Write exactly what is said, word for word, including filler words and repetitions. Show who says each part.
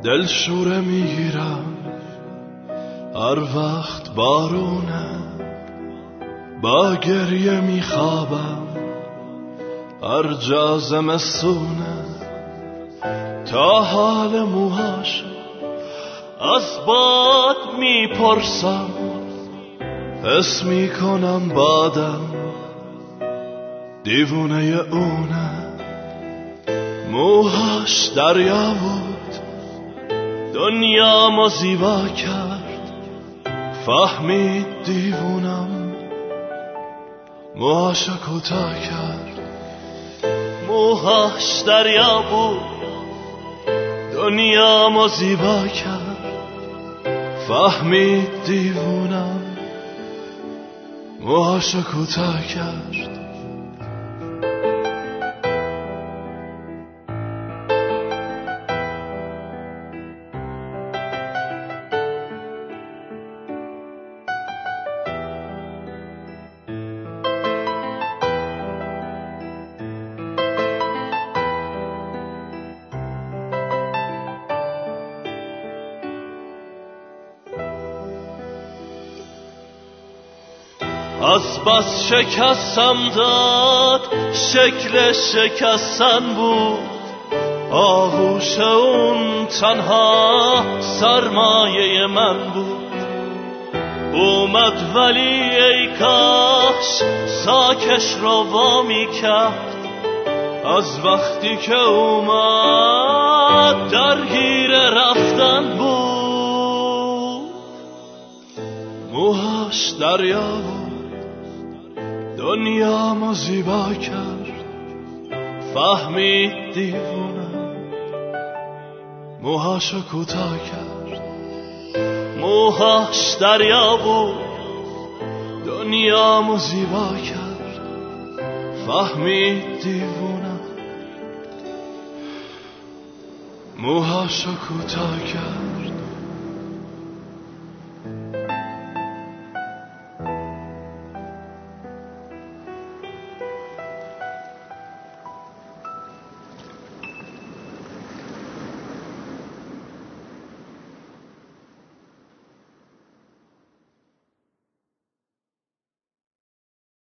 Speaker 1: دل شوره میگیرم هر وقت بارونه، با گریه میخوابم هر جا زمستونه. تا حال موهاش از باد میپرسم، حس میکنم بادم دیوونه اونه. موهاش دریا بود دنیامو زیبا کرد، فهمید دیوونم موهاشو کوتاه کرد. موهاش دریا بود دنیامو زیبا کرد، فهمید دیوونم موهاشو کوتاه کرد. از بس شکستم داد شکل شکستن بود، آغوش اون تنها سرمایه من بود. اومد ولی ای کاش ساکش رو وامی کرد، از وقتی که اومد درگیر رفتن بود. موهاش دریا بود دنیامو زیبا کرد، فهمید دیوونم موهاشو کوتاه کرد. موهاش دریا بود دنیامو زیبا کرد، فهمید دیوونم موهاشو کوتاه کرد.